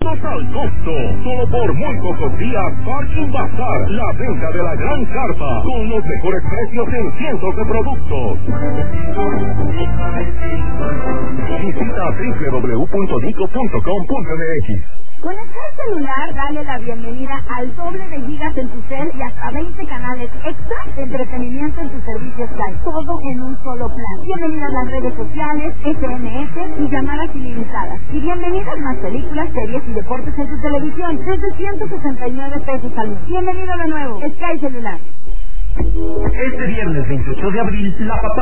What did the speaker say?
precios al costo. Solo por muy pocos días, Parking Bazar, la venta de la gran carpa, con los mejores precios en cientos de productos. Visita www.dico.com.mx. Con el celular, dale la bienvenida al doble de gigas en tu cel y hasta 20 canales extra de entretenimiento en tu servicio Sky. Todo en un solo plan. Bienvenidas las redes sociales, SMS y llamadas ilimitadas. Y bienvenidas más películas, series y deportes en tu televisión desde 169 pesos al mes. Bienvenido de nuevo, Sky Celular. Este viernes 28 de abril, la